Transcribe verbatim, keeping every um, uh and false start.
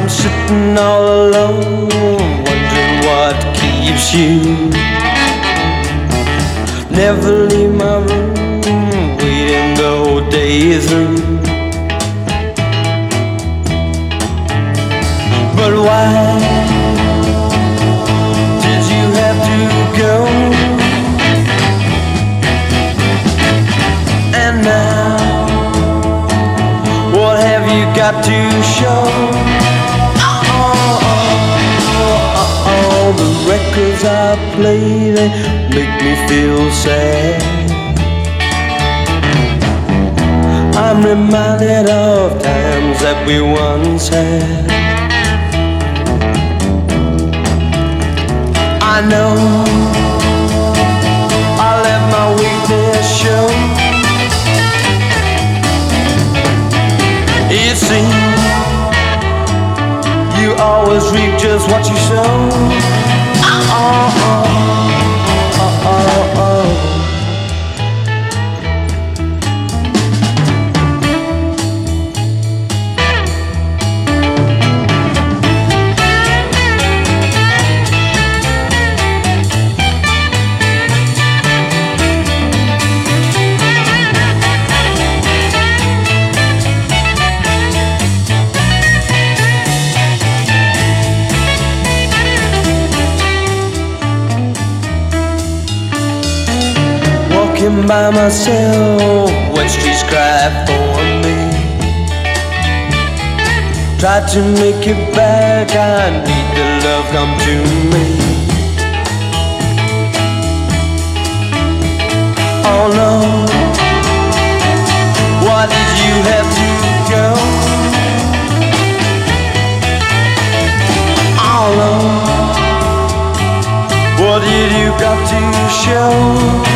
I'm sitting all alone, wondering what keeps you. Never leave my room, waiting the whole day through. But why did you have to go? And now, what have you got to show? All the records I play, they make me feel sad. I'm reminded of times that we once had. I know I let my weakness show. It seems you always reap just what you sow. Oh, oh, oh, oh, oh. Walking by myself when streets cry for me. Try to make it back, I need the love come to me. Oh no, why did you have to go? Oh no, what did you got to show?